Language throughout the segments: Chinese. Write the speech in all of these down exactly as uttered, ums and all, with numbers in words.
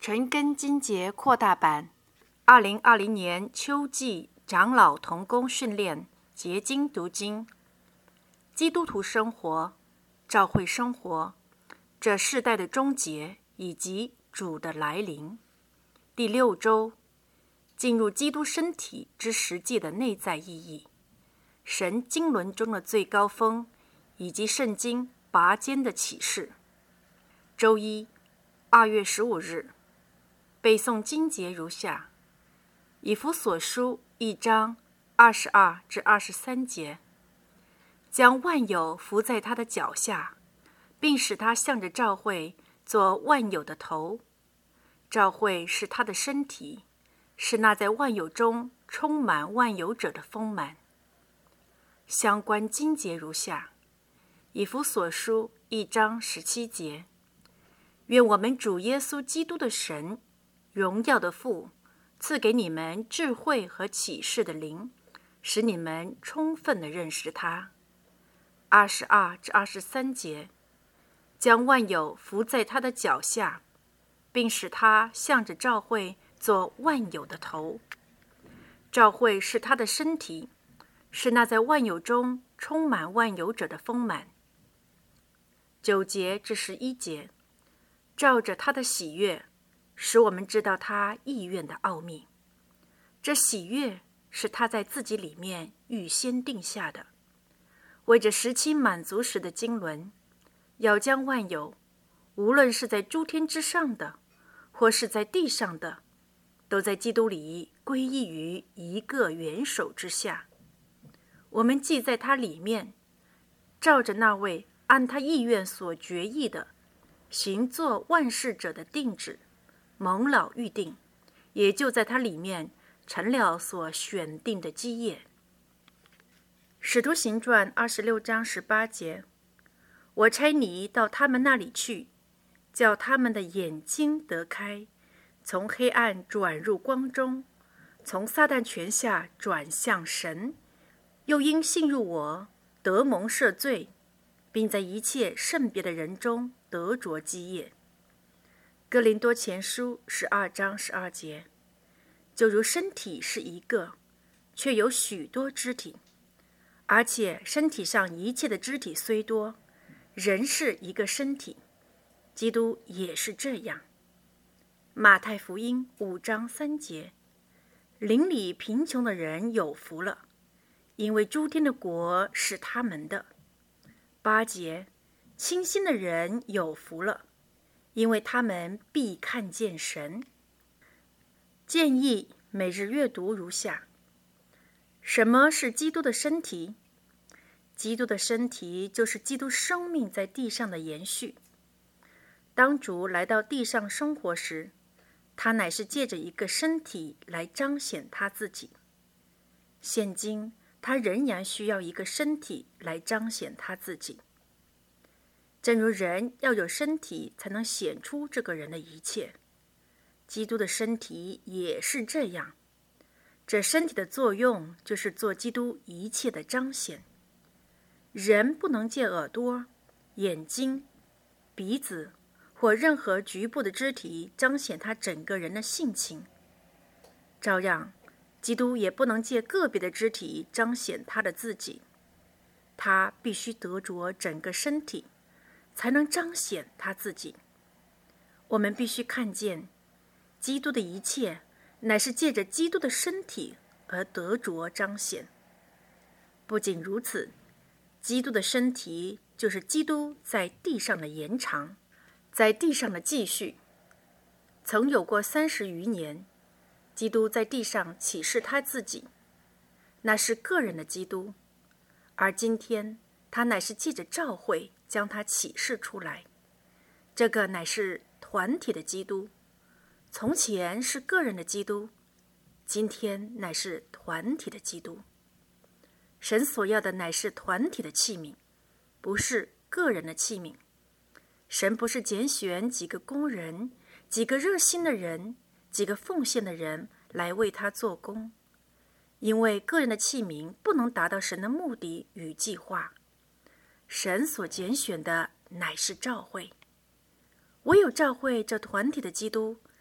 陈根金节扩大版，二零二零年秋季长老同工训练结晶读经。基督徒生活、教会生活，这世代的终结以及主的来临。第六周，进入基督身体之实际的内在意义，神经纶中的最高峰，以及圣经拔尖的启示。周一，二月十五日，背诵经节如下：以弗所书一章二十二至二十三节，将万有伏在他的脚下，并使他向着教会做万有的头。教会是他的身体，是那在万有中充满万有者的丰满。相关经节如下：以弗所书一章十七节，愿我们主耶稣基督的神，荣耀的父，赐给你们智慧和启示的灵，使你们充分地认识他。二十二至二十三节，将万有伏在他的脚下，并使他向着教会做万有的头。教会是他的身体，是那在万有中充满万有者的丰满。九节至十一节，照着他的喜悦，使我们知道他意愿的奥秘。这喜悦是他在自己里面预先定下的，为着时期满足时的经纶，要将万有，无论是在诸天之上的，或是在地上的，都在基督里归依于一个元首之下。我们既在他里面，照着那位按他意愿所决议的，行作万事者的定旨，蒙老预定，也就在他里面成了所选定的基业。使徒行传二十六章十八节，我差你到他们那里去，叫他们的眼睛得开，从黑暗转入光中，从撒旦权下转向神，又因信入我，得蒙赦罪，并在一切圣别的人中得着基业。哥林多前书十二章十二节，就如身体是一个，却有许多肢体，而且身体上一切的肢体虽多，人是一个身体，基督也是这样。马太福音五章三节，邻里贫穷的人有福了，因为诸天的国是他们的。八节，清心的人有福了，因为他们必看见神。建议每日阅读如下：什么是基督的身体？基督的身体就是基督生命在地上的延续。当主来到地上生活时，他乃是借着一个身体来彰显他自己。现今他仍然需要一个身体来彰显他自己。正如人要有身体才能显出这个人的一切，基督的身体也是这样。这身体的作用就是做基督一切的彰显。人不能借耳朵、眼睛、鼻子或任何局部的肢体彰显他整个人的性情，照样基督也不能借个别的肢体彰显他的自己。他必须得着整个身体，才能彰显他自己。我们必须看见，基督的一切乃是借着基督的身体而得着彰显。不仅如此，基督的身体就是基督在地上的延长，在地上的继续。曾有过三十余年，基督在地上启示他自己，那是个人的基督，而今天他乃是借着教会将他启示出来，这个乃是团体的基督。从前是个人的基督，今天乃是团体的基督。神所要的乃是团体的器皿，不是个人的器皿。神不是拣选几个工人、几个热心的人、几个奉献的人来为他做工，因为个人的器皿不能达到神的目的与计划。神所拣选的乃是教会，唯有教会这团体的基督，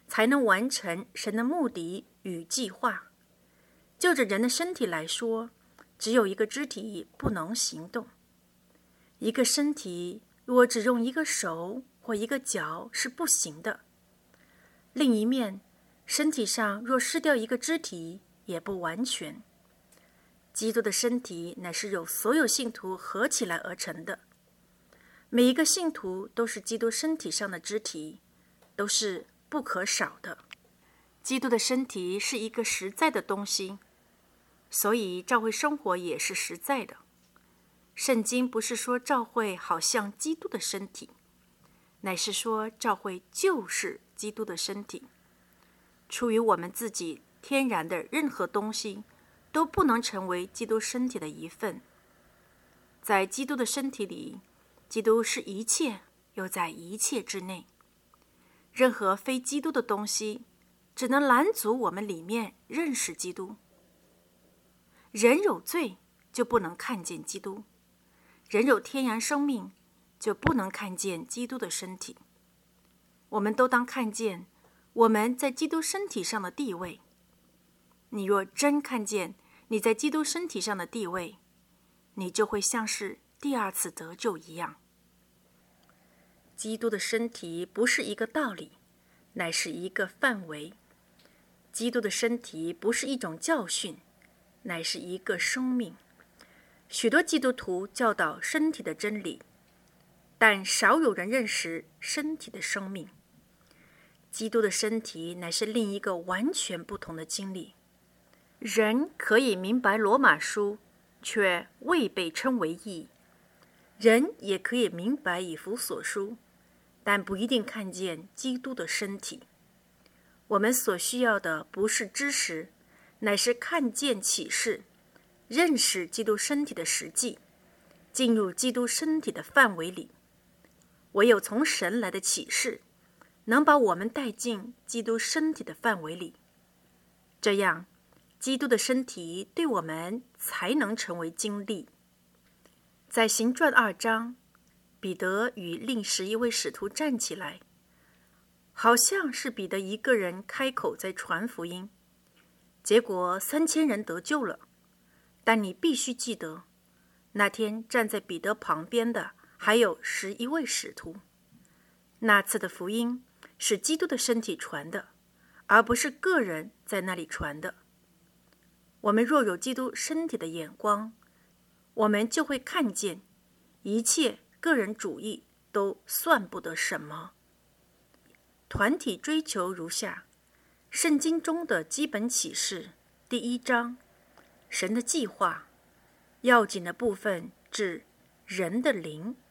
才能完成神的目的与计划。就着人的身体来说，只有一个肢体不能行动。一个身体若只用一个手或一个脚是不行的。另一面，身体上若失掉一个肢体，也不完全。基督的身体乃是由所有信徒合起来而成的，每一个信徒都是基督身体上的肢体，都是不可少的。基督的身体是一个实在的东西，所以教会生活也是实在的。圣经不是说教会好像基督的身体，乃是说教会就是基督的身体。出于我们自己天然的任何东西都不能成为基督身体的一份。在基督的身体里，基督是一切，又在一切之内。任何非基督的东西只能拦阻我们里面认识基督。人有罪就不能看见基督，人有天然生命就不能看见基督的身体。我们都当看见我们在基督身体上的地位。你若真看见你在基督身体上的地位，你就会像是第二次得救一样。基督的身体不是一个道理，乃是一个范围。基督的身体不是一种教训，乃是一个生命。许多基督徒教导身体的真理，但少有人认识身体的生命。基督的身体乃是另一个完全不同的经历。人可以明白罗马书，却未被称为义；人也可以明白以弗所书，但不一定看见基督的身体。我们所需要的不是知识，乃是看见启示，认识基督身体的实际，进入基督身体的范围里。唯有从神来的启示，能把我们带进基督身体的范围里，这样基督的身体对我们才能成为经历。在行传二章，彼得与另十一位使徒站起来，好像是彼得一个人开口在传福音，结果三千人得救了。但你必须记得，那天站在彼得旁边的还有十一位使徒。那次的福音是基督的身体传的，而不是个人在那里传的。我们若有基督身体的眼光，我们就会看见一切个人主义都算不得什么。团体追求如下：圣经中的基本启示，第一章，神的计划，要紧的部分指人的灵，